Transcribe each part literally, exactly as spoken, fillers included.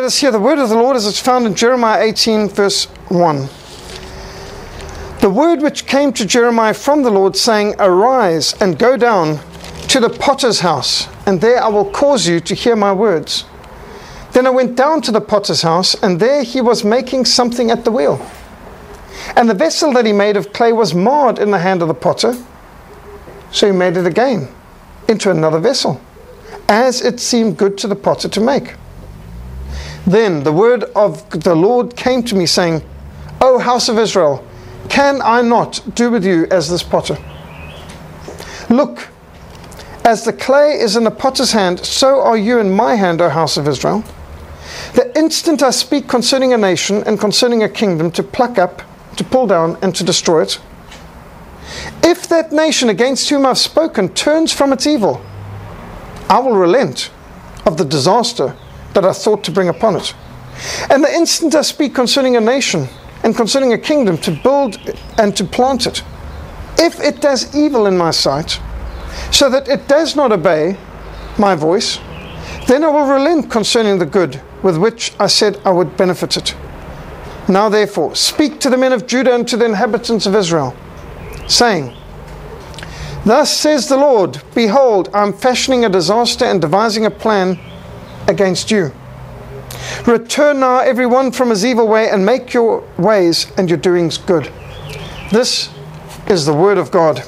let us hear the word of the Lord as it's found in Jeremiah eighteen, verse one. The word which came to Jeremiah from the Lord, saying, Arise and go down to the potter's house, and there I will cause you to hear my words. Then I went down to the potter's house, and there he was making something at the wheel. And the vessel that he made of clay was marred in the hand of the potter. So he made it again into another vessel, as it seemed good to the potter to make. Then the word of the Lord came to me, saying, O house of Israel, can I not do with you as this potter? Look, as the clay is in the potter's hand, so are you in my hand, O house of Israel. The instant I speak concerning a nation and concerning a kingdom, to pluck up, to pull down, and to destroy it, if that nation against whom I've spoken turns from its evil, I will relent of the disaster that I thought to bring upon it. And the instant I speak concerning a nation and concerning a kingdom, to build and to plant it, if it does evil in my sight, so that it does not obey my voice, then I will relent concerning the good with which I said I would benefit it. Now therefore, speak to the men of Judah and to the inhabitants of Israel, saying, Thus says the Lord, Behold, I am fashioning a disaster and devising a plan against you. Return now every one from his evil way, and make your ways and your doings good. This is the word of God.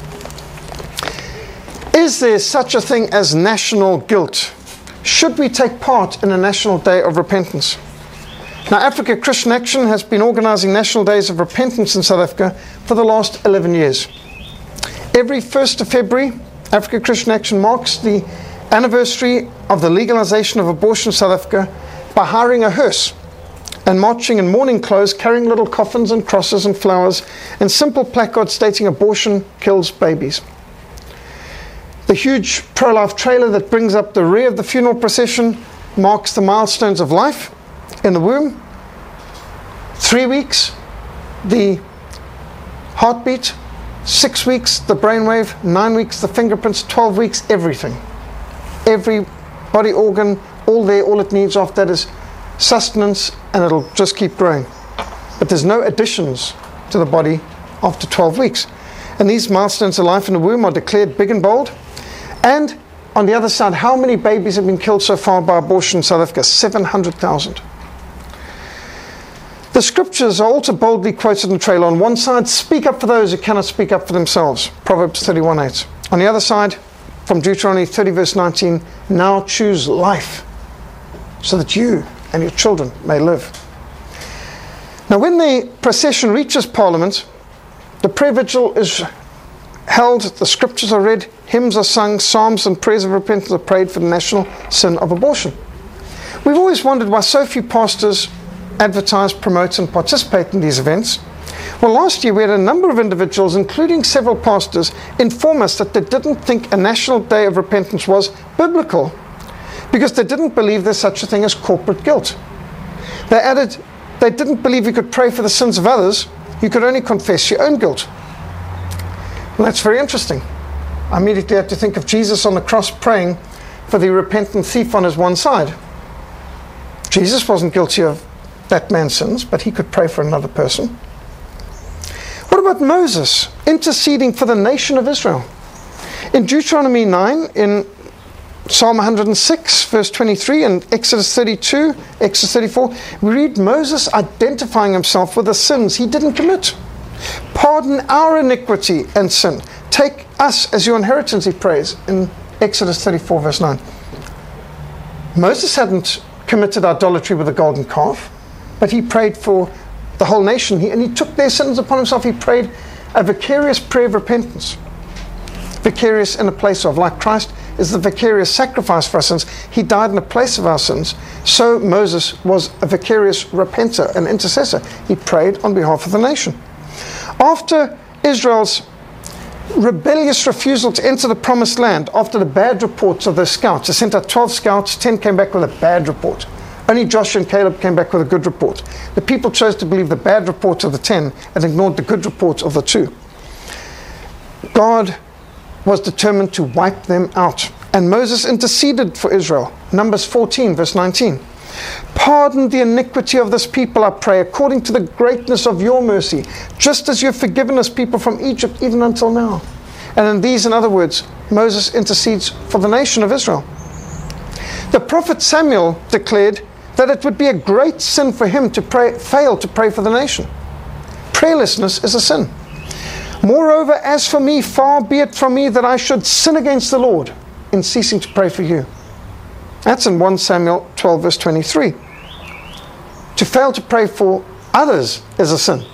Is there such a thing as national guilt? Should we take part in a national day of repentance? Now, Africa Christian Action has been organizing national days of repentance in South Africa for the last eleven years. Every first of February, Africa Christian Action marks the anniversary of the legalization of abortion in South Africa by hiring a hearse and marching in mourning clothes, carrying little coffins and crosses and flowers and simple placards stating abortion kills babies. The huge pro-life trailer that brings up the rear of the funeral procession marks the milestones of life in the womb. Three weeks, the heartbeat. Six weeks, the brainwave. Nine weeks, the fingerprints. Twelve weeks, everything. Every body organ, all there, all it needs after that is sustenance, and it'll just keep growing. But there's no additions to the body after twelve weeks. And these milestones of life in the womb are declared big and bold. And on the other side, how many babies have been killed so far by abortion in South Africa? seven hundred thousand. The scriptures are also boldly quoted in the trailer. On one side, speak up for those who cannot speak up for themselves. Proverbs thirty-one eight. On the other side, from Deuteronomy thirty verse nineteen, now choose life so that you and your children may live. Now when the procession reaches Parliament, the prayer vigil is held, the scriptures are read, hymns are sung, psalms and prayers of repentance are prayed for the national sin of abortion. We've always wondered why so few pastors advertise, promote and participate in these events. Well, last year we had a number of individuals, including several pastors, inform us that they didn't think a national day of repentance was biblical because they didn't believe there's such a thing as corporate guilt. They added they didn't believe you could pray for the sins of others, you could only confess your own guilt. Well, that's very interesting. I immediately had to think of Jesus on the cross praying for the repentant thief on his one side. Jesus wasn't guilty of that man's sins, but he could pray for another person. What about Moses interceding for the nation of Israel? In Deuteronomy nine, in Psalm one hundred six, verse twenty-three, and Exodus thirty-two, Exodus thirty-four, we read Moses identifying himself with the sins he didn't commit. Pardon our iniquity and sin. Take us as your inheritance, he prays in Exodus thirty-four, verse nine. Moses hadn't committed idolatry with a golden calf, but he prayed for the whole nation, he, and he took their sins upon himself. He prayed a vicarious prayer of repentance. Vicarious in a place of, like Christ is the vicarious sacrifice for our sins. He died in the place of our sins. So Moses was a vicarious repenter, an intercessor. He prayed on behalf of the nation. After Israel's rebellious refusal to enter the promised land, after the bad reports of the scouts, they sent out twelve scouts, ten came back with a bad report. Only Joshua and Caleb came back with a good report. The people chose to believe the bad reports of the ten and ignored the good reports of the two. God was determined to wipe them out. And Moses interceded for Israel. Numbers fourteen, verse nineteen. Pardon the iniquity of this people, I pray, according to the greatness of your mercy, just as you have forgiven us people from Egypt, even until now. And in these, in other words, Moses intercedes for the nation of Israel. The prophet Samuel declared that it would be a great sin for him to pray, fail to pray for the nation. Prayerlessness is a sin. Moreover, as for me, far be it from me that I should sin against the Lord in ceasing to pray for you. That's in First Samuel twelve, verse twenty-three. To fail to pray for others is a sin.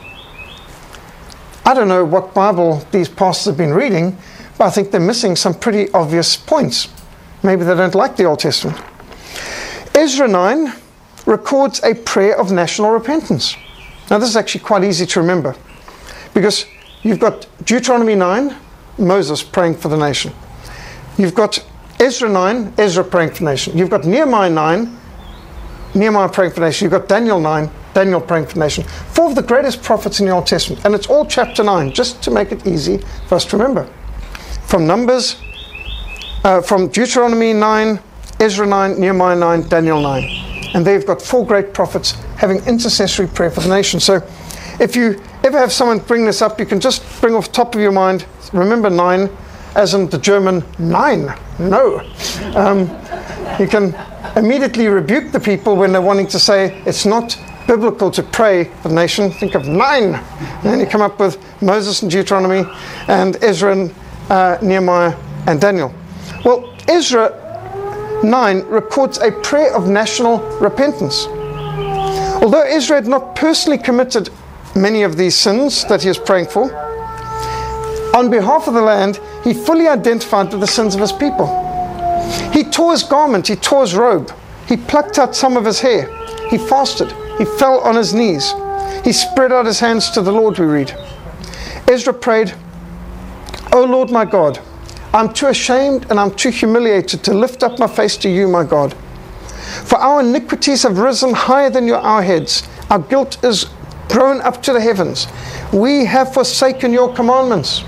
I don't know what Bible these pastors have been reading, but I think they're missing some pretty obvious points. Maybe they don't like the Old Testament. Ezra nine records a prayer of national repentance. Now this is actually quite easy to remember, because you've got Deuteronomy nine, Moses praying for the nation. You've got Ezra nine, Ezra praying for the nation. You've got Nehemiah nine, Nehemiah praying for the nation. You've got Daniel nine, Daniel praying for the nation. Four of the greatest prophets in the Old Testament. And it's all chapter nine, just to make it easy for us to remember. From Numbers, uh, from Deuteronomy nine, Ezra nine, Nehemiah nine, Daniel nine. And they've got four great prophets having intercessory prayer for the nation. So if you ever have someone bring this up, you can just bring off the top of your mind, remember nine, as in the German nine. No. Um, you can immediately rebuke the people when they're wanting to say it's not biblical to pray for the nation. Think of nine. And then you come up with Moses and Deuteronomy and Ezra and uh, Nehemiah and Daniel. Well, Ezra nine records a prayer of national repentance. Although Ezra had not personally committed many of these sins that he was praying for, on behalf of the land, he fully identified with the sins of his people. He tore his garment, he tore his robe, he plucked out some of his hair, he fasted, he fell on his knees, he spread out his hands to the Lord, we read. Ezra prayed, O Lord my God, I'm too ashamed and I'm too humiliated to lift up my face to you, my God. For our iniquities have risen higher than your, our heads. Our guilt is grown up to the heavens. We have forsaken your commandments.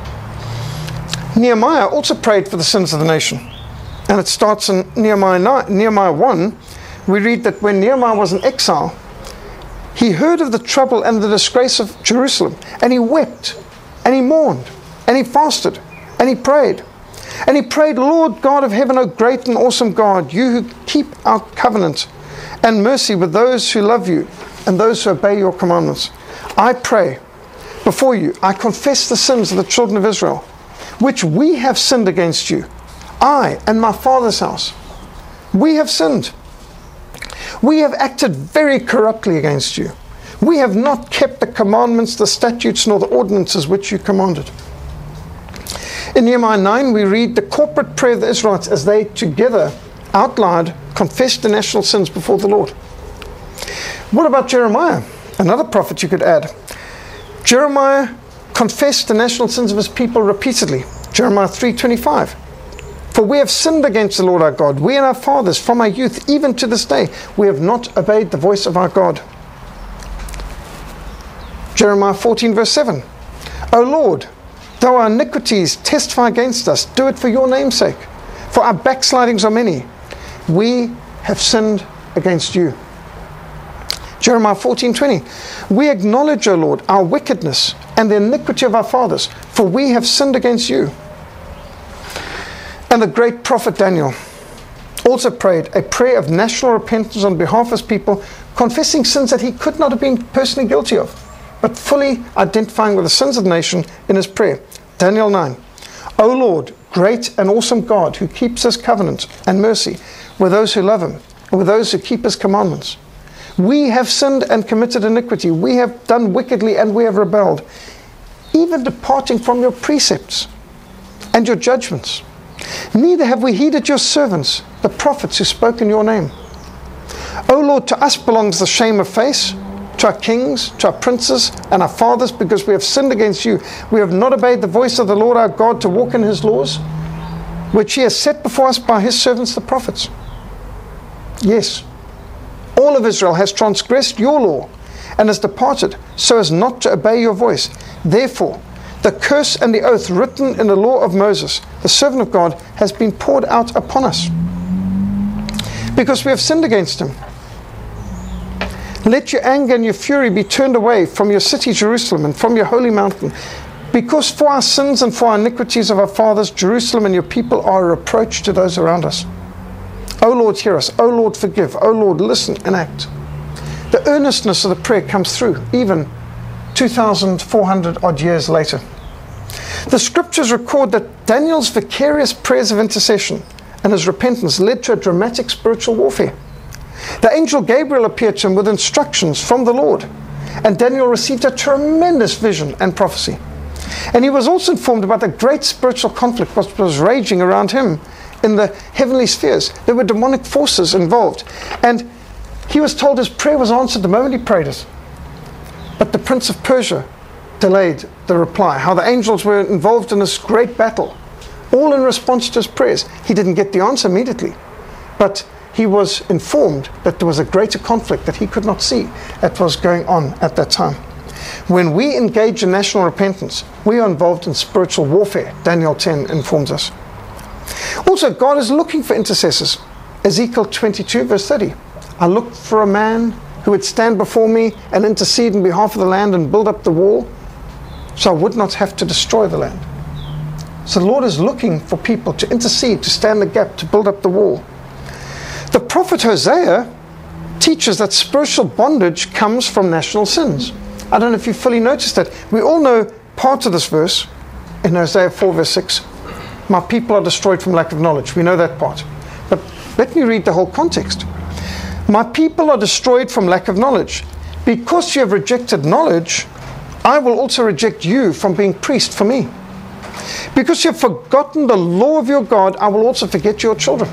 Nehemiah also prayed for the sins of the nation. And it starts in Nehemiah, nine, Nehemiah one. We read that when Nehemiah was in exile, he heard of the trouble and the disgrace of Jerusalem. And he wept, and he mourned, and he fasted, and he prayed. And he prayed, Lord God of heaven, O great and awesome God, you who keep our covenant and mercy with those who love you and those who obey your commandments. I pray before you, I confess the sins of the children of Israel, which we have sinned against you, I and my father's house. We have sinned. We have acted very corruptly against you. We have not kept the commandments, the statutes, nor the ordinances which you commanded. In Nehemiah nine, we read the corporate prayer of the Israelites as they together, out loud, confessed the national sins before the Lord. What about Jeremiah? Another prophet you could add. Jeremiah confessed the national sins of his people repeatedly. Jeremiah three twenty-five. For we have sinned against the Lord our God, we and our fathers, from our youth even to this day. We have not obeyed the voice of our God. Jeremiah fourteen verse seven. O Lord, though our iniquities testify against us, do it for your name's sake. For our backslidings are many. We have sinned against you. Jeremiah fourteen twenty. We acknowledge, O Lord, our wickedness and the iniquity of our fathers, for we have sinned against you. And the great prophet Daniel also prayed a prayer of national repentance on behalf of his people, confessing sins that he could not have been personally guilty of, but fully identifying with the sins of the nation in his prayer. Daniel nine. O Lord, great and awesome God, who keeps his covenant and mercy with those who love him, and with those who keep his commandments. We have sinned and committed iniquity. We have done wickedly and we have rebelled, even departing from your precepts and your judgments. Neither have we heeded your servants, the prophets who spoke in your name. O Lord, to us belongs the shame of face, to our kings, to our princes, and our fathers, because we have sinned against you. We have not obeyed the voice of the Lord our God to walk in his laws, which he has set before us by his servants the prophets. Yes, all of Israel has transgressed your law and has departed so as not to obey your voice. Therefore, the curse and the oath written in the law of Moses, the servant of God, has been poured out upon us, because we have sinned against him. Let your anger and your fury be turned away from your city Jerusalem and from your holy mountain. Because for our sins and for our iniquities of our fathers, Jerusalem and your people are a reproach to those around us. O Lord, hear us. O Lord, forgive. O Lord, listen and act. The earnestness of the prayer comes through, even two thousand four hundred odd years later. The scriptures record that Daniel's vicarious prayers of intercession and his repentance led to a dramatic spiritual warfare. The angel Gabriel appeared to him with instructions from the Lord, and Daniel received a tremendous vision and prophecy. And he was also informed about the great spiritual conflict that was raging around him in the heavenly spheres. There were demonic forces involved, and he was told his prayer was answered the moment he prayed it. But the prince of Persia delayed the reply. How the angels were involved in this great battle, all in response to his prayers. He didn't get the answer immediately, but he was informed that there was a greater conflict that he could not see that was going on at that time. When we engage in national repentance, we are involved in spiritual warfare. Daniel ten informs us. Also, God is looking for intercessors. Ezekiel twenty-two verse thirty. I looked for a man who would stand before me and intercede on behalf of the land and build up the wall, so I would not have to destroy the land. So the Lord is looking for people to intercede, to stand the gap, to build up the wall. The prophet Hosea teaches that spiritual bondage comes from national sins. I don't know if you fully noticed that. We all know part of this verse in Hosea four verse six. My people are destroyed from lack of knowledge. We know that part. But let me read the whole context. My people are destroyed from lack of knowledge. Because you have rejected knowledge, I will also reject you from being priest for me. Because you have forgotten the law of your God, I will also forget your children.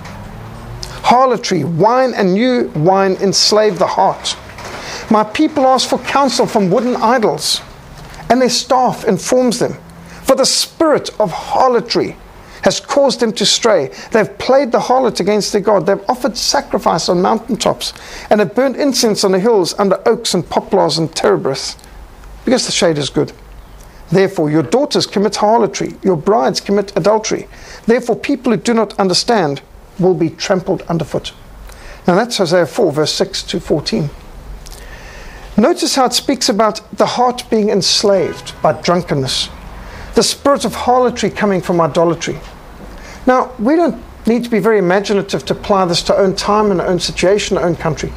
Harlotry, wine and new wine enslave the heart. My people ask for counsel from wooden idols, and their staff informs them. For the spirit of harlotry has caused them to stray. They've played the harlot against their God. They've offered sacrifice on mountaintops, and have burnt incense on the hills under oaks and poplars and terebinths, because the shade is good. Therefore your daughters commit harlotry, your brides commit adultery. Therefore people who do not understand will be trampled underfoot. Now that's Hosea four verse six to fourteen. Notice how it speaks about the heart being enslaved by drunkenness, the spirit of harlotry coming from idolatry. Now, we don't need to be very imaginative to apply this to our own time and our own situation, our own country.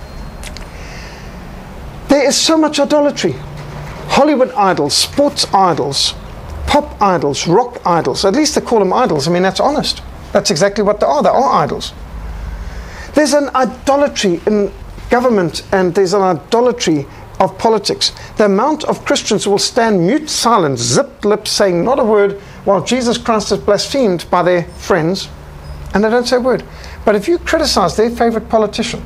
There is so much idolatry. Hollywood idols, sports idols, pop idols, rock idols. At least they call them idols. I mean, that's honest. That's exactly what they are. They are idols. There's an idolatry in government, and there's an idolatry of politics. The amount of Christians who will stand mute, silent, zipped lips, saying not a word, while Jesus Christ is blasphemed by their friends, and they don't say a word. But if you criticize their favorite politician,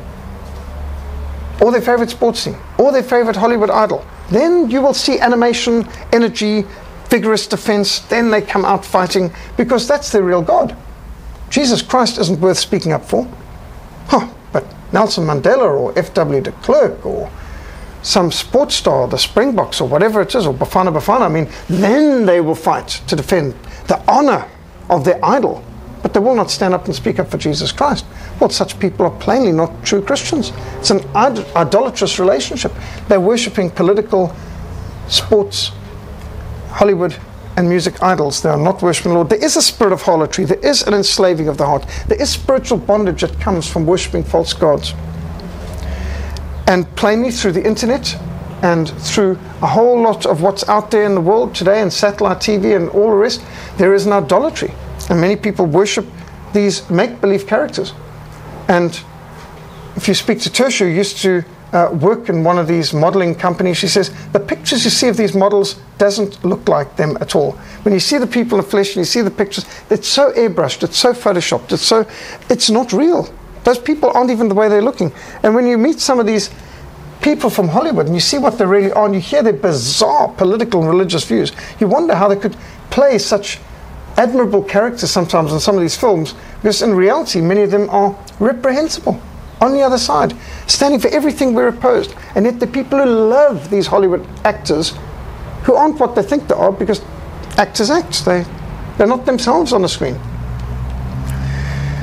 or their favorite sports team, or their favorite Hollywood idol, then you will see animation, energy, vigorous defense. Then they come out fighting, because that's their real God. Jesus Christ isn't worth speaking up for. Huh, but Nelson Mandela or F W de Klerk or some sports star, the Springboks or whatever it is, or Bafana Bafana, I mean, then they will fight to defend the honor of their idol. But they will not stand up and speak up for Jesus Christ. Well, such people are plainly not true Christians. It's an id- idolatrous relationship. They're worshipping political, sports, Hollywood and music idols. They are not worshipping the Lord. There is a spirit of harlotry. There is an enslaving of the heart. There is spiritual bondage that comes from worshipping false gods. And plainly through the internet and through a whole lot of what's out there in the world today, and satellite T V and all the rest, there is an idolatry. And many people worship these make-believe characters. And if you speak to Tertia, who used to uh, work in one of these modeling companies, she says, the pictures you see of these models doesn't look like them at all. When you see the people in the flesh and you see the pictures, it's so airbrushed, it's so photoshopped, it's so, it's not real. Those people aren't even the way they're looking. And when you meet some of these people from Hollywood and you see what they really are, and you hear their bizarre political and religious views, you wonder how they could play such admirable characters sometimes in some of these films, because in reality many of them are reprehensible on the other side, standing for everything we're opposed. And yet the people who love these Hollywood actors, who aren't what they think they are, because actors act, they, they're not themselves on the screen.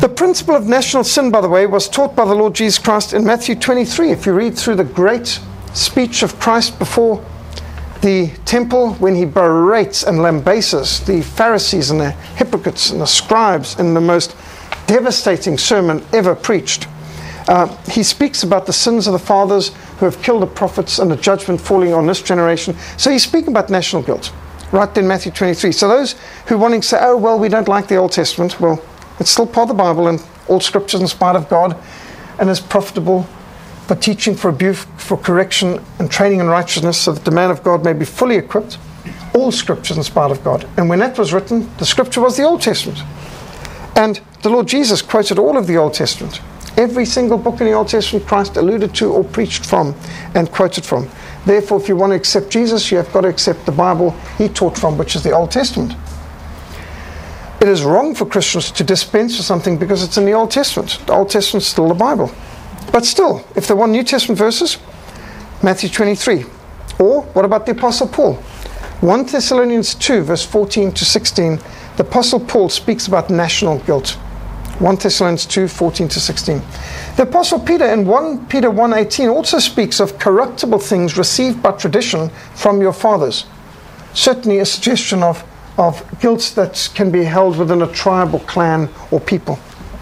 The principle of national sin, by the way, was taught by the Lord Jesus Christ in Matthew twenty-three. If you read through the great speech of Christ before the temple, when he berates and lambases the Pharisees and the hypocrites and the scribes in the most devastating sermon ever preached, uh, he speaks about the sins of the fathers who have killed the prophets and the judgment falling on this generation. So he's speaking about national guilt, right in Matthew twenty-three. So those who wanting to say, oh, well, we don't like the Old Testament, well, it's still part of the Bible, and all scripture is inspired of God and is profitable for teaching, for rebuke, for correction, and training in righteousness, so that the man of God may be fully equipped. All scripture is inspired of God. And when that was written, the scripture was the Old Testament. And the Lord Jesus quoted all of the Old Testament. Every single book in the Old Testament Christ alluded to or preached from and quoted from. Therefore, if you want to accept Jesus, you have got to accept the Bible he taught from, which is the Old Testament. It is wrong for Christians to dispense with something because it's in the Old Testament. The Old Testament is still the Bible. But still, if they want New Testament verses, Matthew twenty-three. Or, what about the Apostle Paul? First Thessalonians two, verse fourteen to sixteen, the Apostle Paul speaks about national guilt. First Thessalonians two, fourteen to sixteen. The Apostle Peter in First Peter one eighteen also speaks of corruptible things received by tradition from your fathers. Certainly a suggestion of of guilt that can be held within a tribe or clan or people.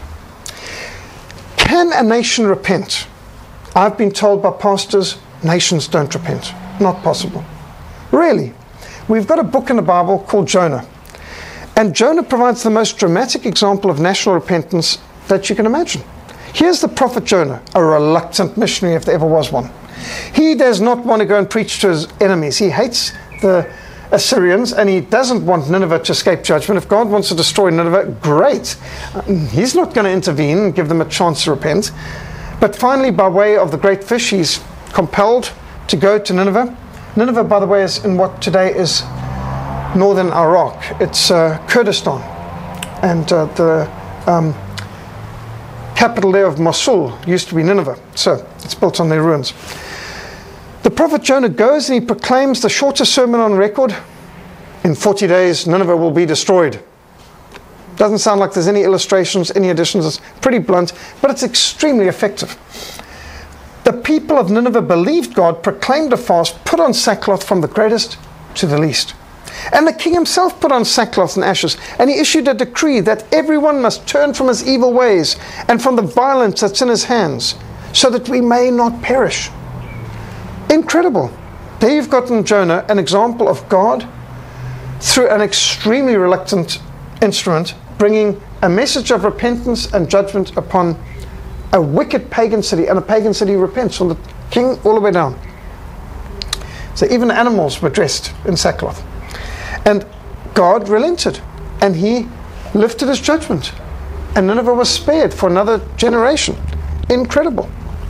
Can a nation repent? I've been told by pastors, nations don't repent. Not possible. Really? We've got a book in the Bible called Jonah. And Jonah provides the most dramatic example of national repentance that you can imagine. Here's the prophet Jonah, a reluctant missionary if there ever was one. He does not want to go and preach to his enemies. He hates the Assyrians, and he doesn't want Nineveh to escape judgment. If God wants to destroy Nineveh, great. He's not going to intervene and give them a chance to repent. But finally, by way of the great fish, he's compelled to go to Nineveh. Nineveh, by the way, is in what today is northern Iraq. It's uh, Kurdistan. And uh, the um, capital there of Mosul used to be Nineveh. So it's built on their ruins. The prophet Jonah goes and he proclaims the shortest sermon on record. In forty days, Nineveh will be destroyed. Doesn't sound like there's any illustrations, any additions. It's pretty blunt, but it's extremely effective. The people of Nineveh believed God, proclaimed a fast, put on sackcloth from the greatest to the least. And the king himself put on sackcloth and ashes, and he issued a decree that everyone must turn from his evil ways and from the violence that's in his hands, so that we may not perish. Incredible. There you've got in Jonah an example of God, through an extremely reluctant instrument, bringing a message of repentance and judgment upon a wicked pagan city, and a pagan city repents from the king all the way down. So even animals were dressed in sackcloth. And God relented, and he lifted his judgment, and Nineveh was spared for another generation. Incredible.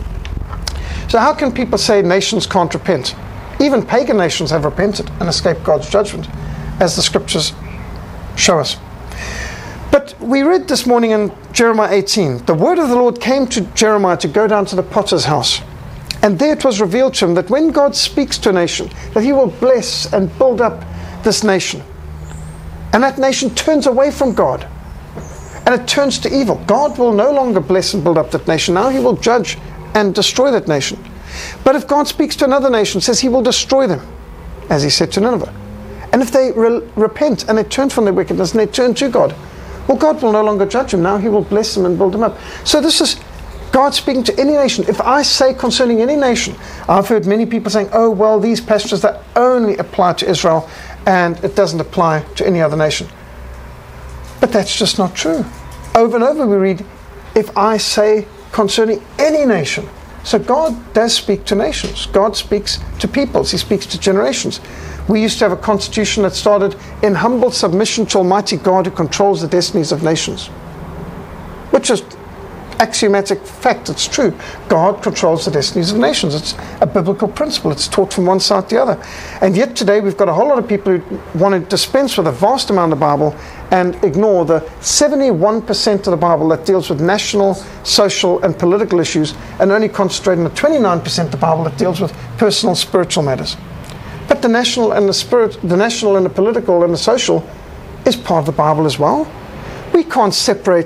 So how can people say nations can't repent? Even pagan nations have repented and escaped God's judgment, as the scriptures show us. But we read this morning in Jeremiah eighteen, the word of the Lord came to Jeremiah to go down to the potter's house. And there it was revealed to him that when God speaks to a nation, that he will bless and build up this nation. And that nation turns away from God, and it turns to evil. God will no longer bless and build up that nation. Now he will judge and destroy that nation. But if God speaks to another nation, says he will destroy them, as he said to Nineveh. And if they re- repent and they turn from their wickedness and they turn to God, well, God will no longer judge them. Now he will bless them and build them up. So this is God speaking to any nation. If I say concerning any nation, I've heard many people saying, oh, well, these passages that only apply to Israel and it doesn't apply to any other nation. But that's just not true. Over and over we read, if I say concerning any nation. So God does speak to nations. God speaks to peoples. He speaks to generations. We used to have a constitution that started in humble submission to Almighty God who controls the destinies of nations. Which is axiomatic fact. It's true. God controls the destinies of nations. It's a biblical principle. It's taught from one side to the other. And yet today we've got a whole lot of people who want to dispense with a vast amount of the Bible and ignore the seventy-one percent of the Bible that deals with national, social, and political issues, and only concentrate on the twenty-nine percent of the Bible that deals with personal, spiritual matters. But the national and the spirit, the national and the political and the social is part of the Bible as well. We can't separate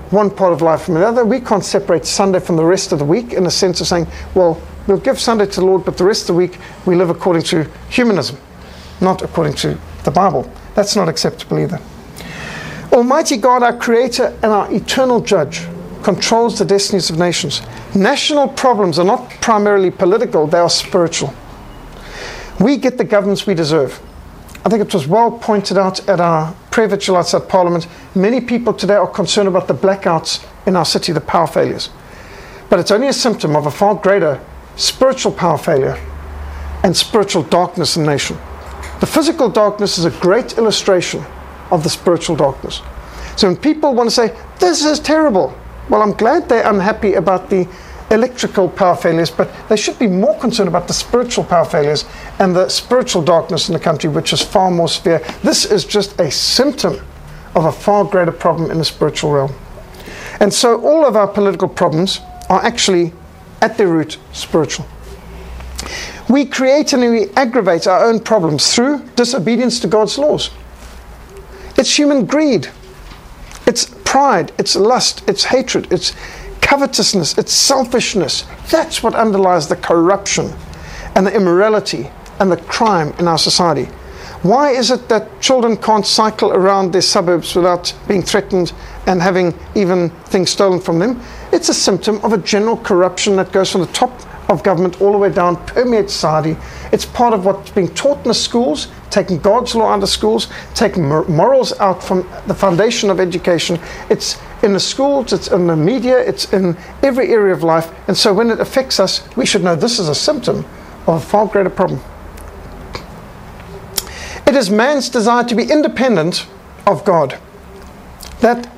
one part of life from the other. We can't separate Sunday from the rest of the week in the sense of saying, well, we'll give Sunday to the Lord, but the rest of the week we live according to humanism, not according to the Bible. That's not acceptable either. Almighty God, our Creator and our eternal Judge, controls the destinies of nations. National problems are not primarily political, they are spiritual. We get the governments we deserve. I think it was well pointed out at our prayer vigil outside Parliament. Many people today are concerned about the blackouts in our city, the power failures. But it's only a symptom of a far greater spiritual power failure and spiritual darkness in the nation. The physical darkness is a great illustration of the spiritual darkness. So when people want to say, this is terrible, well, I'm glad they're unhappy about the electrical power failures, but they should be more concerned about the spiritual power failures and the spiritual darkness in the country, which is far more severe. This is just a symptom of a far greater problem in the spiritual realm. And so all of our political problems are actually, at their root, spiritual. We create and we aggravate our own problems through disobedience to God's laws. It's human greed. It's pride. It's lust. It's hatred. It's covetousness. It's selfishness. That's what underlies the corruption and the immorality and the crime in our society. Why is it that children can't cycle around their suburbs without being threatened and having even things stolen from them? It's a symptom of a general corruption that goes from the top of government all the way down, permeates society. It's part of what's being taught in the schools, taking God's law out of schools, taking morals out from the foundation of education. It's in the schools, it's in the media, it's in every area of life. And so when it affects us, we should know this is a symptom of a far greater problem. It is man's desire to be independent of God that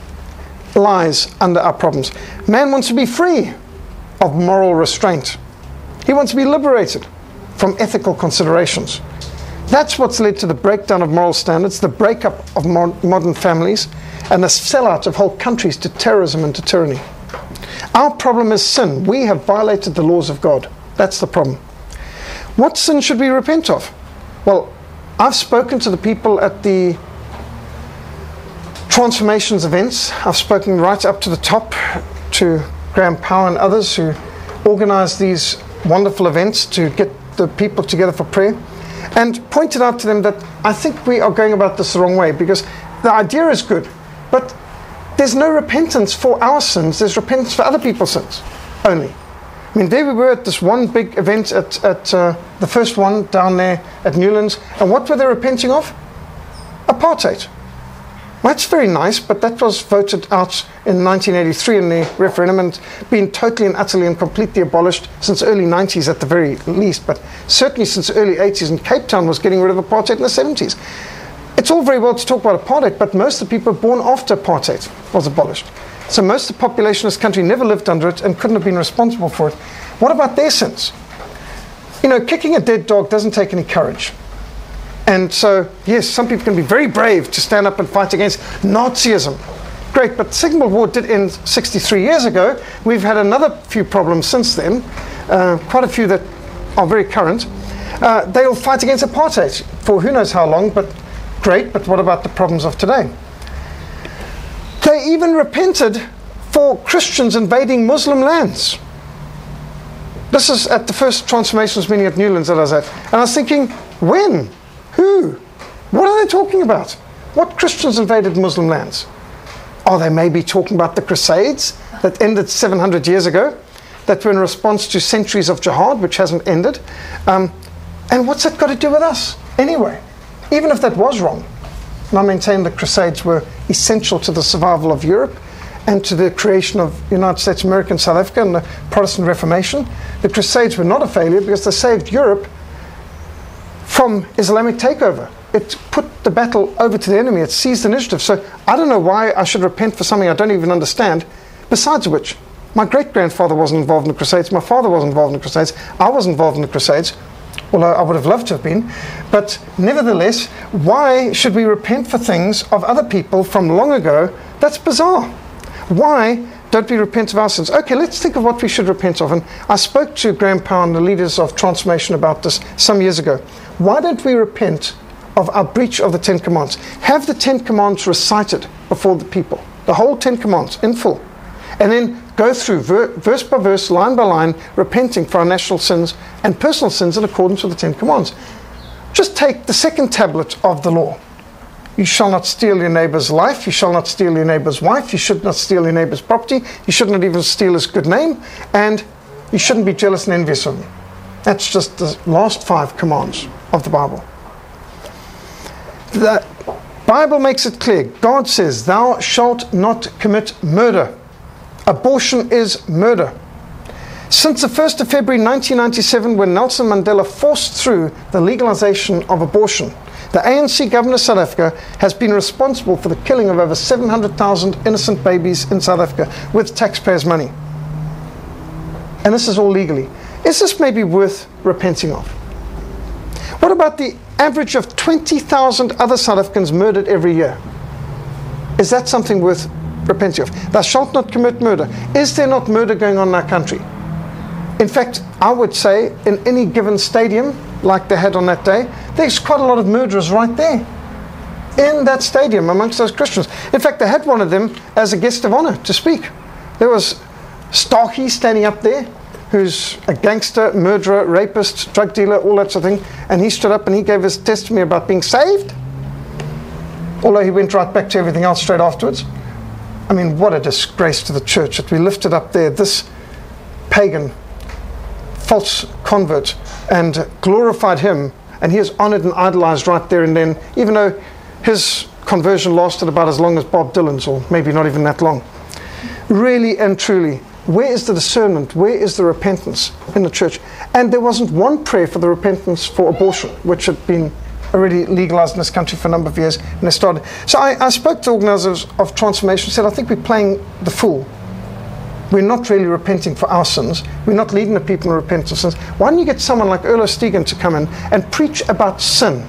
lies under our problems. Man wants to be free of moral restraint. He wants to be liberated from ethical considerations. That's what's led to the breakdown of moral standards, the breakup of mo- modern families, and the sellout of whole countries to terrorism and to tyranny. Our problem is sin. We have violated the laws of God. That's the problem. What sin should we repent of? Well, I've spoken to the people at the Transformations events. I've spoken right up to the top to Graham Power and others who organize these wonderful events to get the people together for prayer, and pointed out to them that I think we are going about this the wrong way, because the idea is good, but there's no repentance for our sins. There's repentance for other people's sins only. I mean, there we were at this one big event at, at uh, the first one down there at Newlands, and what were they repenting of? Apartheid. Well, that's very nice, but that was voted out in nineteen eighty-three in the referendum and been totally and utterly and completely abolished since early nineties at the very least, but certainly since early eighties, and Cape Town was getting rid of apartheid in the seventies. It's all very well to talk about apartheid, but most of the people born after apartheid was abolished. So most of the population of this country never lived under it and couldn't have been responsible for it. What about their sins? You know, kicking a dead dog doesn't take any courage. And so, yes, some people can be very brave to stand up and fight against Nazism. Great, but the Second World War did end sixty-three years ago. We've had another few problems since then, uh, quite a few that are very current. Uh, they will fight against apartheid for who knows how long, but great, but what about the problems of today? They even repented for Christians invading Muslim lands. This is at the first Transformations meeting at Newlands that I was at. And I was thinking, when? Who? What are they talking about? What Christians invaded Muslim lands? Are they maybe talking about the Crusades that ended seven hundred years ago, that were in response to centuries of jihad, which hasn't ended? Um, and what's that got to do with us? Anyway, even if that was wrong, and I maintain the Crusades were essential to the survival of Europe and to the creation of United States, America, and South Africa, and the Protestant Reformation. The Crusades were not a failure because they saved Europe from Islamic takeover. It put the battle over to the enemy. It seized initiative. So I don't know why I should repent for something I don't even understand. Besides which, my great-grandfather wasn't involved in the Crusades. My father wasn't involved in the Crusades. I was involved in the Crusades. Although I would have loved to have been. But nevertheless, why should we repent for things of other people from long ago? That's bizarre. Why don't we repent of our sins? Okay, let's think of what we should repent of. And I spoke to Graham Power and the leaders of Transformation about this some years ago. Why don't we repent of our breach of the Ten Commandments? Have the Ten Commandments recited before the people. the whole Ten Commandments in full, and then go through ver verse by verse, line by line, repenting for our national sins and personal sins in accordance with the Ten Commandments. Just take the second tablet of the law. You shall not steal your neighbor's life. You shall not steal your neighbor's wife. You should not steal your neighbor's property. You should not even steal his good name. And you shouldn't be jealous and envious of him. That's just the last five commands of the Bible. The Bible makes it clear. God says, thou shalt not commit murder. Abortion is murder. Since the first of February nineteen ninety-seven, when Nelson Mandela forced through the legalization of abortion, the A N C government of South Africa has been responsible for the killing of over seven hundred thousand innocent babies in South Africa with taxpayers' money. And this is all legally. Is this maybe worth repenting of? What about the average of twenty thousand other South Africans murdered every year? Is that something worth repenting of? Thou shalt not commit murder. Is there not murder going on in our country? In fact, I would say in any given stadium, like they had on that day, there's quite a lot of murderers right there in that stadium amongst those Christians. In fact, they had one of them as a guest of honor to speak. There was Starkey standing up there, who's a gangster, murderer, rapist, drug dealer, all that sort of thing, and he stood up and he gave his testimony about being saved, although he went right back to everything else straight afterwards. I mean, what a disgrace to the church that we lifted up there this pagan, false convert, and glorified him, and he is honored and idolized right there and then, even though his conversion lasted about as long as Bob Dylan's, or maybe not even that long. Really and truly, where is the discernment? Where is the repentance in the church? And there wasn't one prayer for the repentance for abortion, which had been already legalized in this country for a number of years when they started. So I, I spoke to organizers of transformation and said, I think we're playing the fool. We're not really repenting for our sins. We're not leading the people in repentance of sins. Why don't you get someone like Erlo Stegen to come in and preach about sin?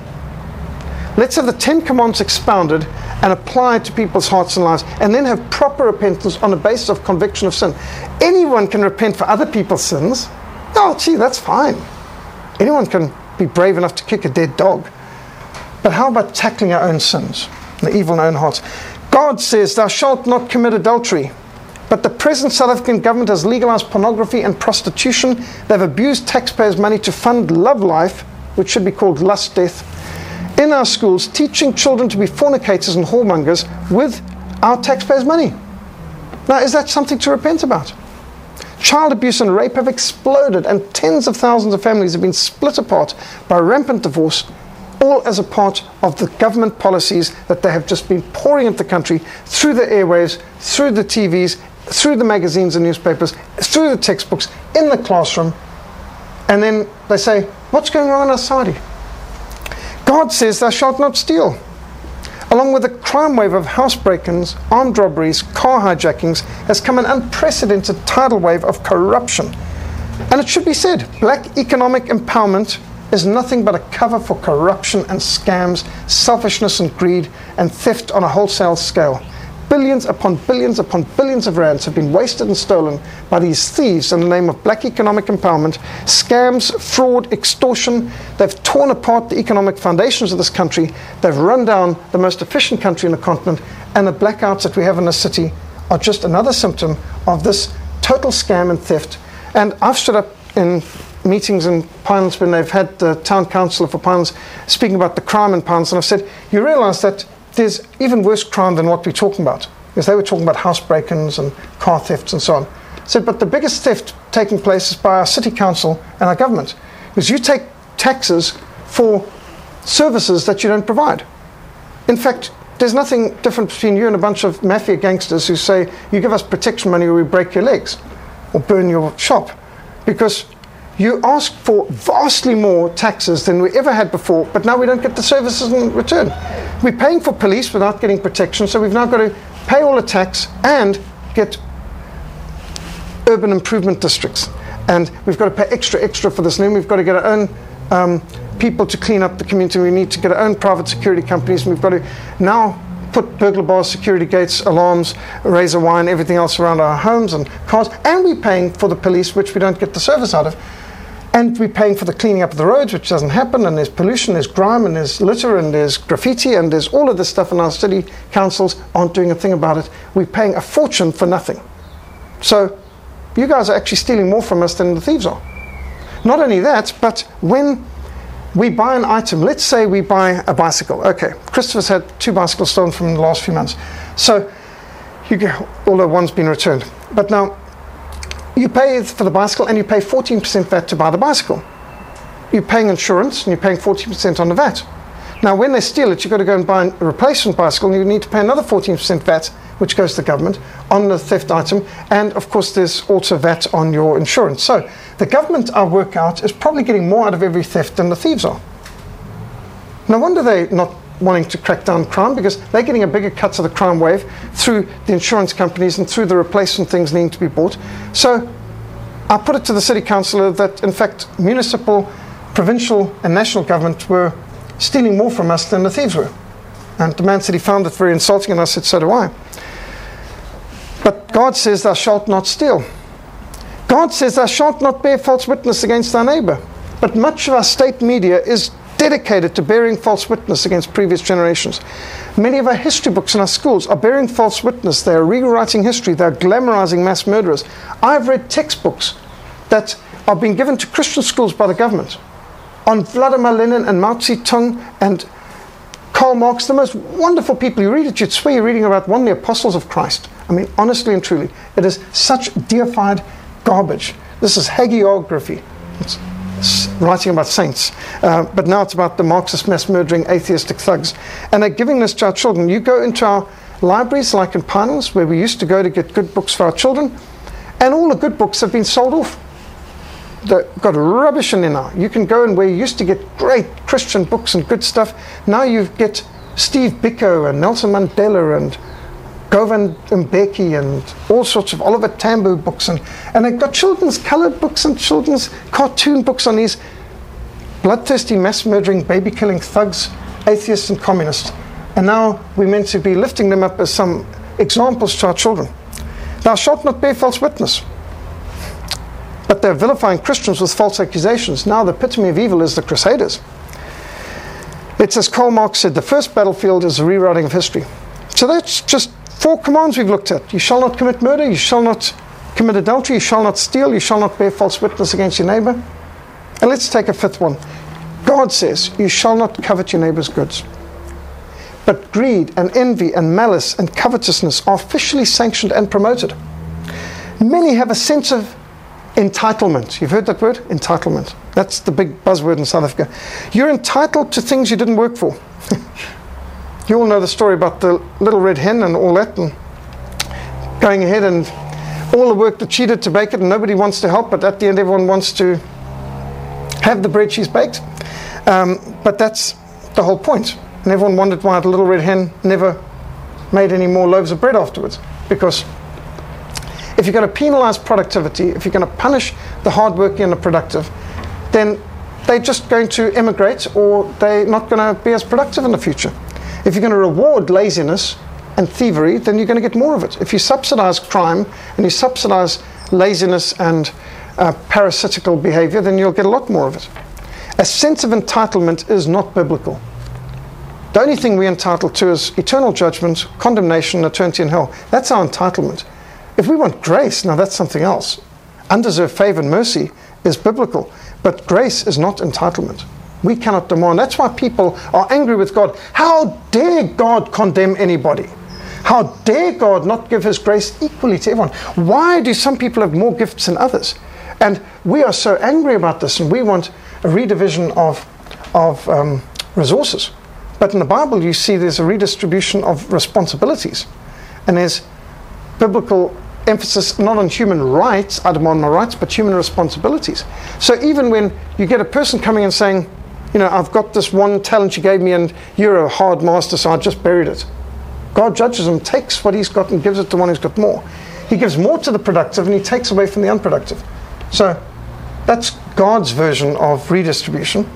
Let's have the Ten Commandments expounded and applied to people's hearts and lives, and then have proper repentance on the basis of conviction of sin. Anyone can repent for other people's sins. Oh, gee, that's fine. Anyone can be brave enough to kick a dead dog. But how about tackling our own sins, the evil in our own hearts? God says, thou shalt not commit adultery. But the present South African government has legalized pornography and prostitution. They've abused taxpayers' money to fund love life, which should be called lust death, in our schools, teaching children to be fornicators and whoremongers with our taxpayers' money. Now, is that something to repent about? Child abuse and rape have exploded, and tens of thousands of families have been split apart by rampant divorce, all as a part of the government policies that they have just been pouring into the country through the airwaves, through the T Vs, through the magazines and newspapers, through the textbooks, in the classroom. And then they say, what's going on in our society? God says, thou shalt not steal. Along with the crime wave of house break-ins, armed robberies, car hijackings, has come an unprecedented tidal wave of corruption. And it should be said, black economic empowerment is nothing but a cover for corruption and scams, selfishness and greed, and theft on a wholesale scale. Billions upon billions upon billions of rands have been wasted and stolen by these thieves in the name of black economic empowerment, scams, fraud, extortion. They've torn apart the economic foundations of this country. They've run down the most efficient country in the continent, and the blackouts that we have in the city are just another symptom of this total scam and theft. And I've stood up in meetings in Pinelands when they've had the town councillor for Pinelands speaking about the crime in Pinelands, and I've said, you realise that there's even worse crime than what we're talking about, because they were talking about house break-ins and car thefts and so on. I said, but the biggest theft taking place is by our city council and our government, because you take taxes for services that you don't provide. In fact, there's nothing different between you and a bunch of mafia gangsters who say, you give us protection money or we break your legs or burn your shop, because you ask for vastly more taxes than we ever had before, but now we don't get the services in return. We're paying for police without getting protection, so we've now got to pay all the tax and get urban improvement districts. And we've got to pay extra, extra for this. And then we've got to get our own um, people to clean up the community. We need to get our own private security companies. And we've got to now put burglar bars, security gates, alarms, razor wire, everything else around our homes and cars. And we're paying for the police, which we don't get the service out of. And we're paying for the cleaning up of the roads, which doesn't happen, and there's pollution, there's grime, and there's litter, and there's graffiti, and there's all of this stuff, and our city councils aren't doing a thing about it. We're paying a fortune for nothing. So you guys are actually stealing more from us than the thieves are. Not only that, but when we buy an item, let's say we buy a bicycle. Okay, Christopher's had two bicycles stolen from the last few months. So, you get, although one's been returned. But now, you pay for the bicycle and you pay fourteen percent V A T to buy the bicycle. You're paying insurance and you're paying fourteen percent on the V A T. Now, when they steal it, you've got to go and buy a replacement bicycle and you need to pay another fourteen percent V A T, which goes to the government, on the theft item. And, of course, there's also V A T on your insurance. So, the government, I work out, is probably getting more out of every theft than the thieves are. No wonder they're not wanting to crack down crime, because they're getting a bigger cut of the crime wave through the insurance companies and through the replacement things needing to be bought. So I put it to the city councillor that, in fact, municipal, provincial and national government were stealing more from us than the thieves were. And the man said he found it very insulting, and I said, so do I. But God says, thou shalt not steal. God says, thou shalt not bear false witness against thy neighbour. But much of our state media is dedicated to bearing false witness against previous generations. Many of our history books in our schools are bearing false witness. They are rewriting history. They are glamorizing mass murderers. I've read textbooks that are being given to Christian schools by the government on Vladimir Lenin and Mao Zedong and Karl Marx, the most wonderful people. You read it, you'd swear you're reading about one of the apostles of Christ. I mean, honestly and truly, it is such deified garbage. This is hagiography. It's writing about saints, uh, but now it's about the Marxist mass murdering atheistic thugs, and they're giving this to our children. You go into our libraries like in Pinehills, where we used to go to get good books for our children, and all the good books have been sold off. They've got rubbish in there now. You can go and where you used to get great Christian books and good stuff, now you get Steve Biko and Nelson Mandela and Govan Mbeki and all sorts of Oliver Tambo books, and, and they've got children's coloured books and children's cartoon books on these bloodthirsty, mass-murdering, baby-killing thugs, atheists and communists. And now we're meant to be lifting them up as some examples to our children. Thou shalt not bear false witness. But they're vilifying Christians with false accusations. Now the epitome of evil is the Crusaders. It's as Karl Marx said, the first battlefield is the rewriting of history. So that's just four commands we've looked at. You shall not commit murder, you shall not commit adultery, you shall not steal, you shall not bear false witness against your neighbor. And let's take a fifth one. God says, you shall not covet your neighbor's goods. But greed and envy and malice and covetousness are officially sanctioned and promoted. Many have a sense of entitlement. You've heard that word? Entitlement. That's the big buzzword in South Africa. You're entitled to things you didn't work for. You all know the story about the little red hen and all that, and going ahead and all the work that she did to bake it, and nobody wants to help, but at the end everyone wants to have the bread she's baked. Um, but that's the whole point. And everyone wondered why the little red hen never made any more loaves of bread afterwards. Because if you're going to penalize productivity, if you're going to punish the hardworking and the productive, then they're just going to emigrate, or they're not going to be as productive in the future. If you're going to reward laziness and thievery, then you're going to get more of it. If you subsidize crime and you subsidize laziness and uh, parasitical behavior, then you'll get a lot more of it. A sense of entitlement is not biblical. The only thing we're entitled to is eternal judgment, condemnation, and eternity in hell. That's our entitlement. If we want grace, now that's something else. Undeserved favor and mercy is biblical, but grace is not entitlement. We cannot demand. That's why people are angry with God. How dare God condemn anybody? How dare God not give his grace equally to everyone? Why do some people have more gifts than others? And we are so angry about this, and we want a redivision of, of um, resources. But in the Bible, you see there's a redistribution of responsibilities. And there's biblical emphasis not on human rights, I demand my rights, but human responsibilities. So even when you get a person coming and saying, you know, I've got this one talent you gave me and you're a hard master, so I just buried it. God judges him, takes what he's got and gives it to one who's got more. He gives more to the productive and he takes away from the unproductive. So that's God's version of redistribution.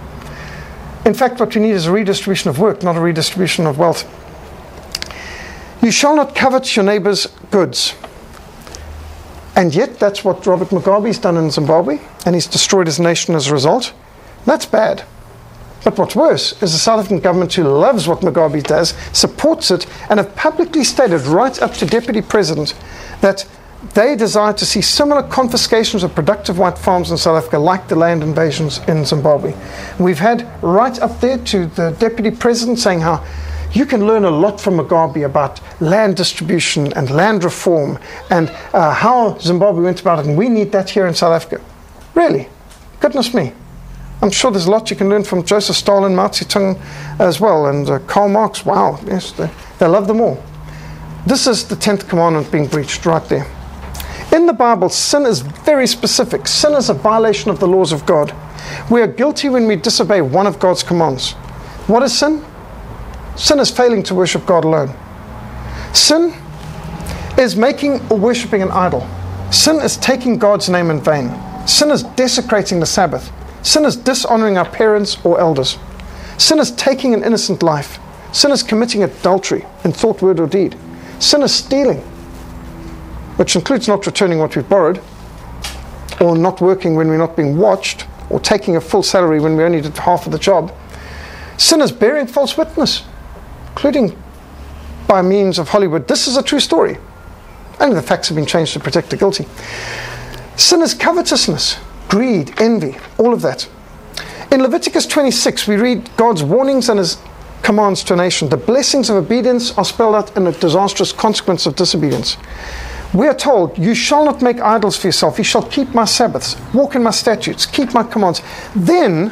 In fact, what we need is a redistribution of work, not a redistribution of wealth. You shall not covet your neighbor's goods. And yet, that's what Robert Mugabe's done in Zimbabwe, and he's destroyed his nation as a result. That's bad. But what's worse is the South African government, who loves what Mugabe does, supports it, and have publicly stated right up to Deputy President that they desire to see similar confiscations of productive white farms in South Africa like the land invasions in Zimbabwe. We've had right up there to the Deputy President saying how you can learn a lot from Mugabe about land distribution and land reform and uh, how Zimbabwe went about it, and we need that here in South Africa. Really? Goodness me. I'm sure there's a lot you can learn from Joseph Stalin, Mao Zedong as well, and uh, Karl Marx. Wow, yes, they, they love them all. This is the tenth commandment being breached right there. In the Bible, sin is very specific. Sin is a violation of the laws of God. We are guilty when we disobey one of God's commands. What is sin? Sin is failing to worship God alone. Sin is making or worshipping an idol. Sin is taking God's name in vain. Sin is desecrating the Sabbath. Sin is dishonoring our parents or elders. Sin is taking an innocent life. Sin is committing adultery in thought, word, or deed. Sin is stealing, which includes not returning what we've borrowed, or not working when we're not being watched, or taking a full salary when we only did half of the job. Sin is bearing false witness, including by means of Hollywood. This is a true story. Only the facts have been changed to protect the guilty. Sin is covetousness, greed, envy, all of that. In Leviticus twenty-six, we read God's warnings and his commands to a nation. The blessings of obedience are spelled out in a disastrous consequence of disobedience. We are told, you shall not make idols for yourself. You shall keep my Sabbaths, walk in my statutes, keep my commands. Then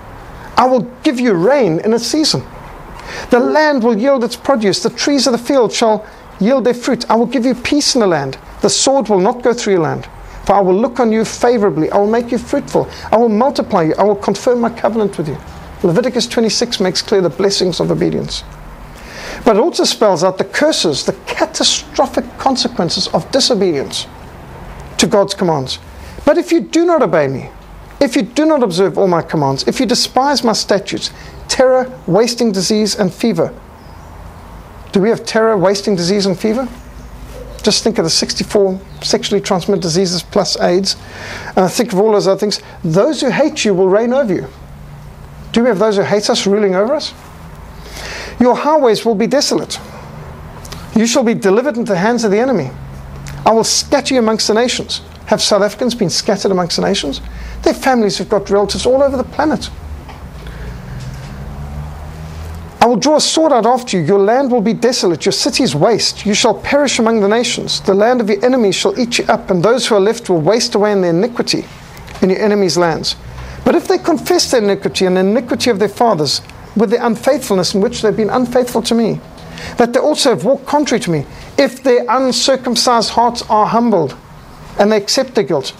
I will give you rain in its season. The land will yield its produce. The trees of the field shall yield their fruit. I will give you peace in the land. The sword will not go through your land. For I will look on you favorably. I will make you fruitful. I will multiply you. I will confirm my covenant with you. Leviticus twenty-six makes clear the blessings of obedience. But it also spells out the curses, the catastrophic consequences of disobedience to God's commands. But if you do not obey me, if you do not observe all my commands, if you despise my statutes, terror, wasting, disease, and fever. Do we have terror, wasting, disease, and fever? Just think of the sixty-four sexually transmitted diseases plus AIDS. Uh, think of all those other things. Those who hate you will reign over you. Do we have those who hate us ruling over us? Your highways will be desolate. You shall be delivered into the hands of the enemy. I will scatter you amongst the nations. Have South Africans been scattered amongst the nations? Their families have got relatives all over the planet. I will draw a sword out after you. Your land will be desolate. Your cities waste. You shall perish among the nations. The land of your enemies shall eat you up, and those who are left will waste away in their iniquity in your enemies' lands. But if they confess their iniquity and the iniquity of their fathers, with their unfaithfulness in which they've been unfaithful to me, that they also have walked contrary to me, if their uncircumcised hearts are humbled and they accept their guilt,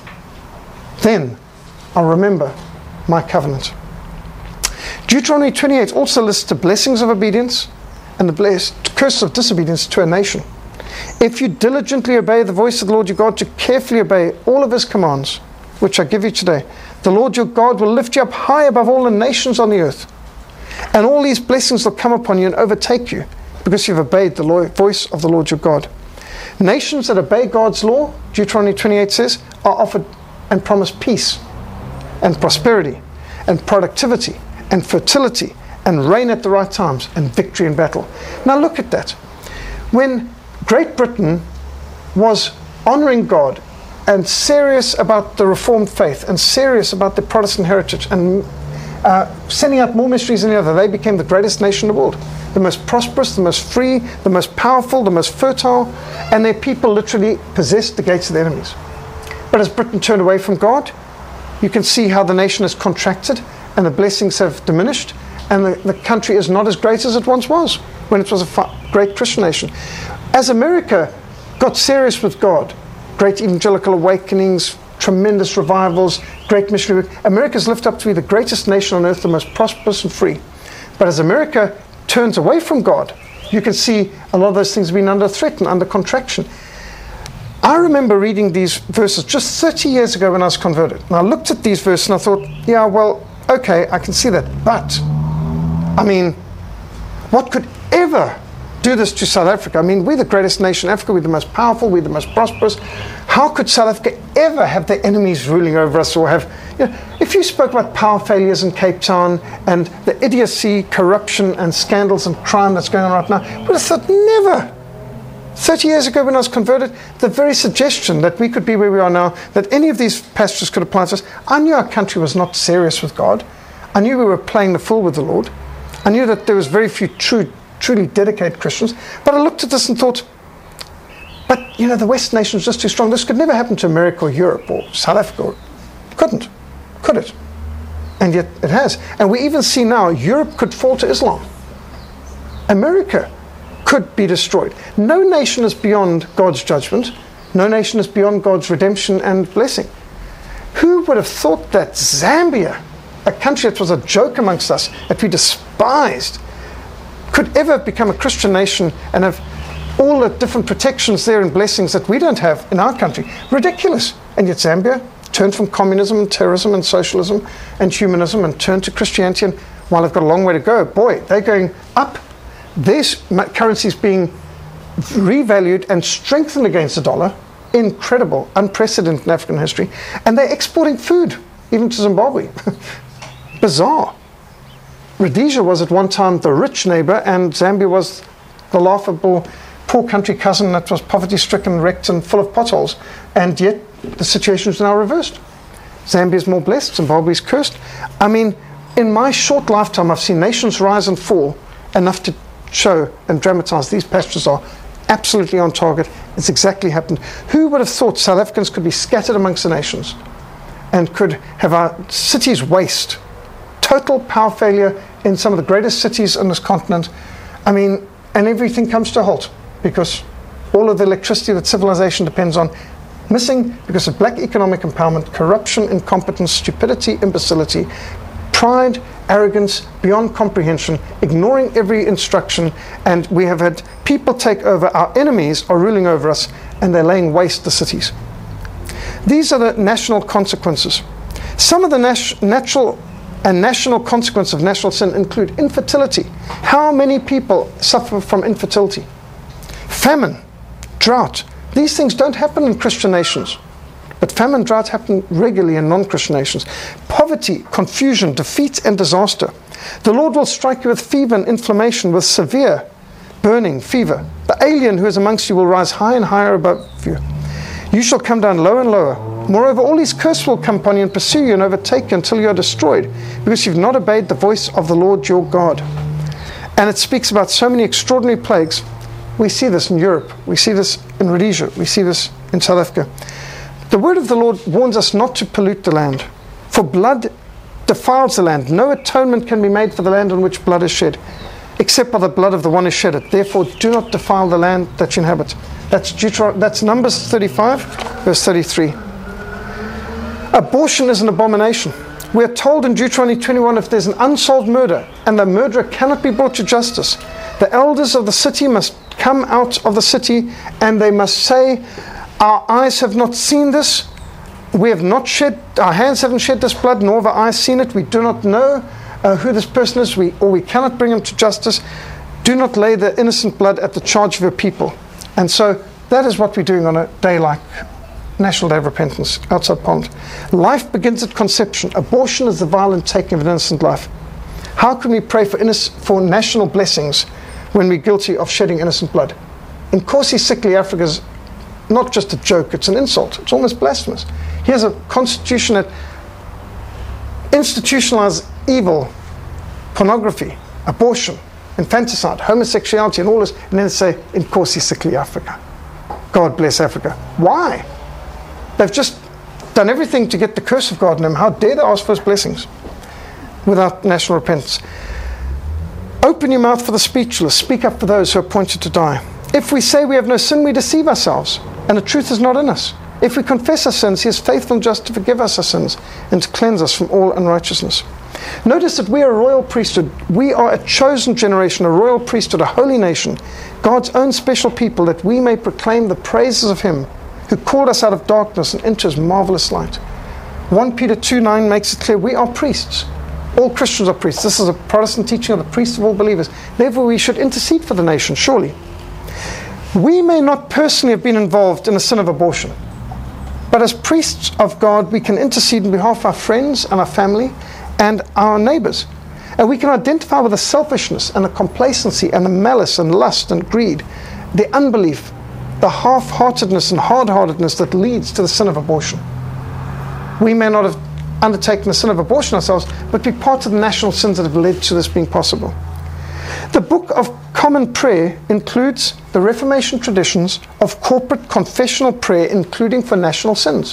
then I'll remember my covenant. Deuteronomy twenty-eight also lists the blessings of obedience and the blessed curse of disobedience to a nation. If you diligently obey the voice of the Lord your God, to carefully obey all of his commands, which I give you today, the Lord your God will lift you up high above all the nations on the earth. And all these blessings will come upon you and overtake you, because you've obeyed the voice of the Lord your God. Nations that obey God's law, Deuteronomy twenty-eight says, are offered and promised peace and prosperity and productivity and fertility and rain at the right times and victory in battle. Now look at that. When Great Britain was honoring God and serious about the Reformed faith and serious about the Protestant heritage and Uh, sending out more missionaries than the other, they became the greatest nation in the world. The most prosperous, the most free, the most powerful, the most fertile, and their people literally possessed the gates of their enemies. But as Britain turned away from God, you can see how the nation has contracted and the blessings have diminished, and the, the country is not as great as it once was when it was a fa- great Christian nation. As America got serious with God, great evangelical awakenings, tremendous revivals, great missionary work. America's lifted up to be the greatest nation on earth, the most prosperous and free. But as America turns away from God, you can see a lot of those things have been under threat and under contraction. I remember reading these verses just thirty years ago when I was converted. And I looked at these verses and I thought, yeah, well, okay, I can see that. But, I mean, what could ever do this to South Africa. I mean, we're the greatest nation in Africa. We're the most powerful. We're the most prosperous. How could South Africa ever have their enemies ruling over us, or have, you know, if you spoke about power failures in Cape Town and the idiocy, corruption and scandals and crime that's going on right now, we would have thought, never. thirty years ago when I was converted, the very suggestion that we could be where we are now, that any of these passages could apply to us, I knew our country was not serious with God. I knew we were playing the fool with the Lord. I knew that there was very few true, truly dedicated Christians. But I looked at this and thought, but, you know, the West nation is just too strong. This could never happen to America or Europe or South Africa. Couldn't. Could it? And yet it has. And we even see now Europe could fall to Islam. America could be destroyed. No nation is beyond God's judgment. No nation is beyond God's redemption and blessing. Who would have thought that Zambia, a country that was a joke amongst us, that we despised, could ever become a Christian nation and have all the different protections there and blessings that we don't have in our country? Ridiculous. And yet Zambia turned from communism and terrorism and socialism and humanism and turned to Christianity, and while they've got a long way to go, boy, they're going up. Their currency is being revalued and strengthened against the dollar. Incredible, unprecedented in African history. And they're exporting food, even to Zimbabwe. Bizarre. Rhodesia was at one time the rich neighbor, and Zambia was the laughable poor country cousin that was poverty-stricken, wrecked, and full of potholes. And yet the situation is now reversed. Zambia is more blessed, Zimbabwe is cursed. I mean, in my short lifetime, I've seen nations rise and fall enough to show and dramatize these passages are absolutely on target. It's exactly happened. Who would have thought South Africans could be scattered amongst the nations and could have our cities waste? Total power failure in some of the greatest cities on this continent. I mean, and everything comes to a halt because all of the electricity that civilization depends on missing because of black economic empowerment, corruption, incompetence, stupidity, imbecility, pride, arrogance beyond comprehension, ignoring every instruction, and we have had people take over. Our enemies are ruling over us, and they're laying waste the cities. These are the national consequences. Some of the nat- natural and national consequences of national sin include infertility. How many people suffer from infertility? Famine, drought. These things don't happen in Christian nations. But famine and drought happen regularly in non-Christian nations. Poverty, confusion, defeat, and disaster. The Lord will strike you with fever and inflammation, with severe burning fever. The alien who is amongst you will rise high and higher above you. You shall come down low and lower. Moreover, all these curses will come upon you and pursue you and overtake you until you are destroyed, because you've not obeyed the voice of the Lord your God. And it speaks about so many extraordinary plagues. We see this in Europe. We see this in Rhodesia. We see this in South Africa. The word of the Lord warns us not to pollute the land, for blood defiles the land. No atonement can be made for the land on which blood is shed, except by the blood of the one who shed it. Therefore, do not defile the land that you inhabit. That's Deuteron- that's Numbers thirty-five, verse thirty-three. Abortion is an abomination. We are told in Deuteronomy twenty-one, if there's an unsolved murder and the murderer cannot be brought to justice, the elders of the city must come out of the city and they must say, our eyes have not seen this, we have not shed, our hands haven't shed this blood, nor have our eyes seen it, we do not know uh, who this person is, we, or we cannot bring him to justice. Do not lay the innocent blood at the charge of your people. And so that is what we're doing on a day like National Day of Repentance outside Poland. Life begins at conception. Abortion is the violent taking of an innocent life. How can we pray for, innoc- for national blessings when we're guilty of shedding innocent blood? Nkosi Sickly Africa is not just a joke, it's an insult. It's almost blasphemous. Here's a constitution that institutionalizes evil, pornography, abortion, infanticide, homosexuality, and all this, and then say, Nkosi Sickly Africa. God bless Africa. Why? They've just done everything to get the curse of God in them. How dare they ask for his blessings without national repentance? Open your mouth for the speechless. Speak up for those who are appointed to die. If we say we have no sin, we deceive ourselves, and the truth is not in us. If we confess our sins, he is faithful and just to forgive us our sins and to cleanse us from all unrighteousness. Notice that we are a royal priesthood. We are a chosen generation, a royal priesthood, a holy nation, God's own special people, that we may proclaim the praises of him who called us out of darkness and into his marvelous light. First Peter two nine makes it clear we are priests. All Christians are priests. This is a Protestant teaching of the priest of all believers. Therefore, we should intercede for the nation, surely. We may not personally have been involved in a sin of abortion, but as priests of God, we can intercede on behalf of our friends and our family and our neighbors. And we can identify with the selfishness and the complacency and the malice and lust and greed, the unbelief, the half-heartedness and hard-heartedness that leads to the sin of abortion. We may not have undertaken the sin of abortion ourselves, but be part of the national sins that have led to this being possible. The Book of Common Prayer includes the Reformation traditions of corporate confessional prayer, including for national sins.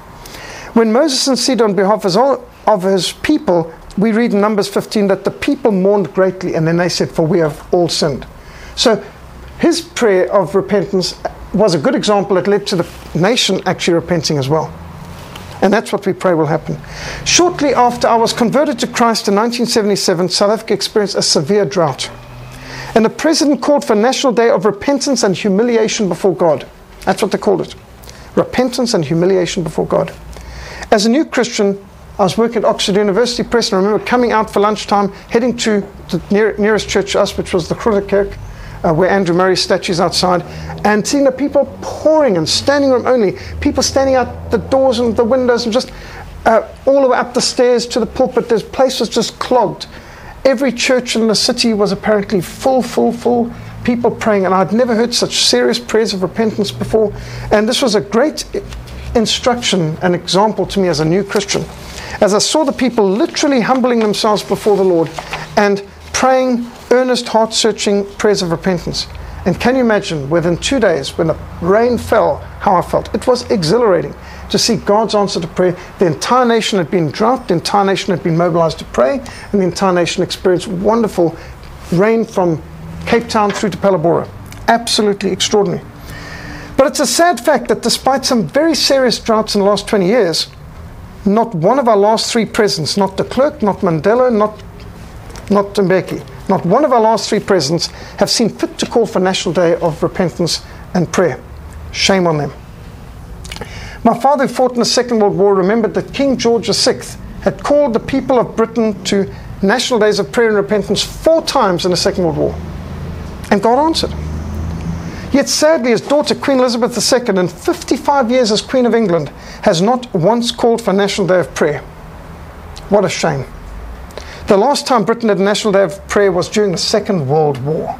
When Moses interceded on behalf of his people, we read in Numbers fifteen that the people mourned greatly, and then they said, for we have all sinned. So his prayer of repentance was a good example that led to the nation actually repenting as well. And that's what we pray will happen. Shortly after I was converted to Christ in nineteen seventy-seven, South Africa experienced a severe drought. And the president called for a national day of repentance and humiliation before God. That's what they called it. Repentance and humiliation before God. As a new Christian, I was working at Oxford University Press, and I remember coming out for lunchtime, heading to the near, nearest church to us, which was the Grootekerk, uh, where Andrew Murray's statue is outside, and seeing the people pouring and standing room only, people standing out the doors and the windows, and just uh, all the way up the stairs to the pulpit. This place was just clogged. Every church in the city was apparently full, full, full, people praying, and I'd never heard such serious prayers of repentance before. And this was a great instruction and example to me as a new Christian, as I saw the people literally humbling themselves before the Lord and praying earnest, heart-searching prayers of repentance. And can you imagine, within two days, when the rain fell, how I felt? It was exhilarating to see God's answer to prayer. The entire nation had been drought, the entire nation had been mobilized to pray, and the entire nation experienced wonderful rain from Cape Town through to Palabora. Absolutely extraordinary. But it's a sad fact that despite some very serious droughts in the last twenty years, not one of our last three presidents, not de Klerk, not Mandela, not, not Mbeki, not one of our last three presidents have seen fit to call for National Day of Repentance and Prayer. Shame on them. My father, who fought in the Second World War, remembered that King George the Sixth had called the people of Britain to National Days of Prayer and Repentance four times in the Second World War. And God answered. Yet sadly, his daughter, Queen Elizabeth the Second, in fifty-five years as Queen of England, has not once called for National Day of Prayer. What a shame. The last time Britain had a National Day of Prayer was during the Second World War.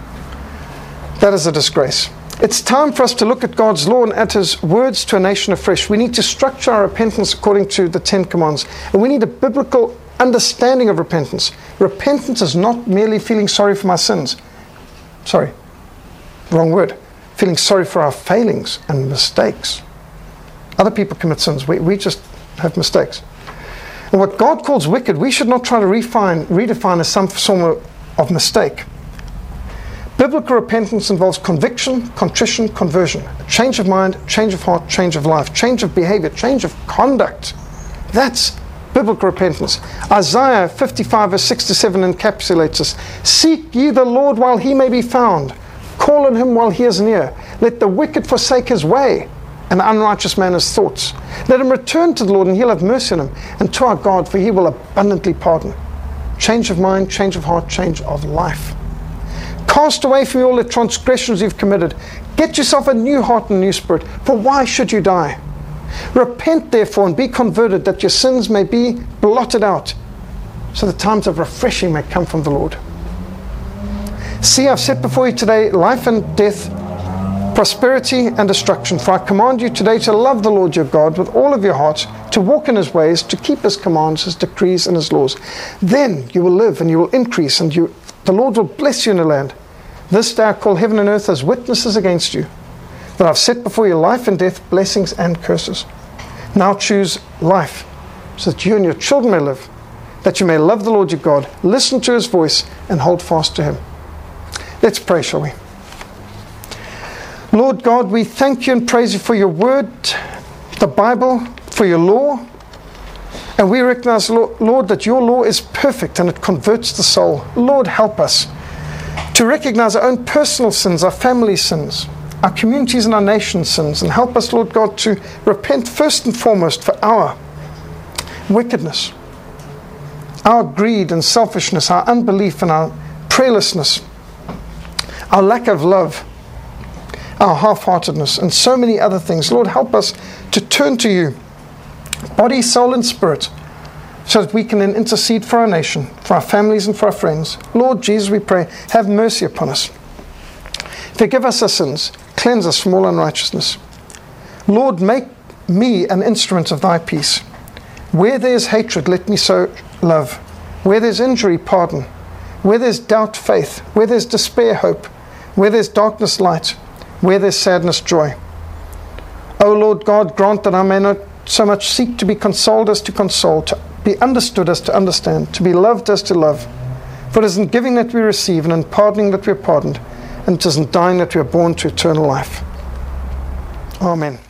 That is a disgrace. It's time for us to look at God's law and at his words to a nation afresh. We need to structure our repentance according to the Ten Commandments. And we need a biblical understanding of repentance. Repentance is not merely feeling sorry for my sins. Sorry, wrong word. Feeling sorry for our failings and mistakes. Other people commit sins. We, we just have mistakes. And what God calls wicked, we should not try to refine, redefine as some form of mistake. Biblical repentance involves conviction, contrition, conversion. A change of mind, change of heart, change of life, change of behavior, change of conduct. That's biblical repentance. Isaiah fifty-five verse six to seven encapsulates us. Seek ye the Lord while he may be found. Call on him while he is near. Let the wicked forsake his way, and the unrighteous man his thoughts. Let him return to the Lord, and he'll have mercy on him, and to our God, for he will abundantly pardon. Change of mind, change of heart, change of life. Cast away from you all the transgressions you've committed. Get yourself a new heart and a new spirit, for why should you die? Repent therefore and be converted, that your sins may be blotted out, so the times of refreshing may come from the Lord. See, I've set before you today life and death, prosperity and destruction. For I command you today to love the Lord your God with all of your heart, to walk in his ways, to keep his commands, his decrees, and his laws. Then you will live and you will increase, and you, the Lord will bless you in the land. This day I call heaven and earth as witnesses against you, that I've set before you life and death, blessings and curses. Now choose life, so that you and your children may live, that you may love the Lord your God, listen to his voice, and hold fast to him. Let's pray, shall we? Lord God, we thank you and praise you for your word, the Bible, for your law. And we recognize, Lord, that your law is perfect and it converts the soul. Lord, help us to recognize our own personal sins, our family sins, our communities and our nation's sins, and help us, Lord God, to repent first and foremost for our wickedness, our greed and selfishness, our unbelief and our prayerlessness, our lack of love, our half-heartedness, and so many other things. Lord, help us to turn to you, body, soul, and spirit, so that we can then intercede for our nation, for our families, and for our friends. Lord Jesus, we pray, have mercy upon us. Forgive us our sins, cleanse us from all unrighteousness. Lord, make me an instrument of thy peace. Where there is hatred, let me sow love. Where there is injury, pardon. Where there is doubt, faith. Where there is despair, hope. Where there is darkness, light. Where there is sadness, joy. O Lord God, grant that I may not so much seek to be consoled as to console, to be understood as to understand, to be loved as to love. For it is in giving that we receive, and in pardoning that we are pardoned, and it is in dying that we are born to eternal life. Amen.